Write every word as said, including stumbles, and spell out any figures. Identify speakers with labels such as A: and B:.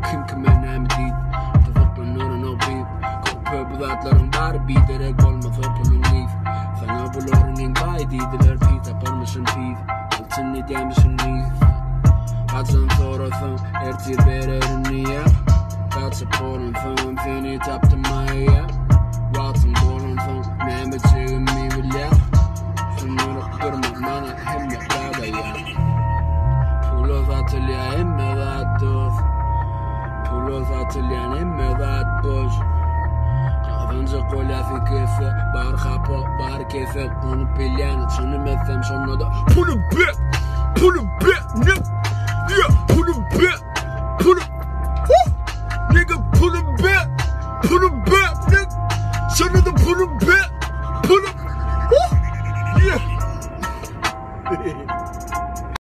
A: kim kime ne mi değil. Tafaklanırın o beat. Korku bulatların var bir direk olmaz o bunun liv. Sana bulurun en bay değildiler pit. Aparmışın pit. Altın ne demişin liv. Kaçın sorasın ertir vererin niye. Kaçı porun fın fini taptım maya. Vatsın bolun fın neme çeğim mi bile. Şunları durma bana hem de daha ya. Pulos atılya hem de daha dost. Pulos atılyan hem de daha boş. Kafanca kolya fikirse bar kapı bar keser onu pilyan. Şunu metsem şunu da. Pull it back, pull it back, nigga.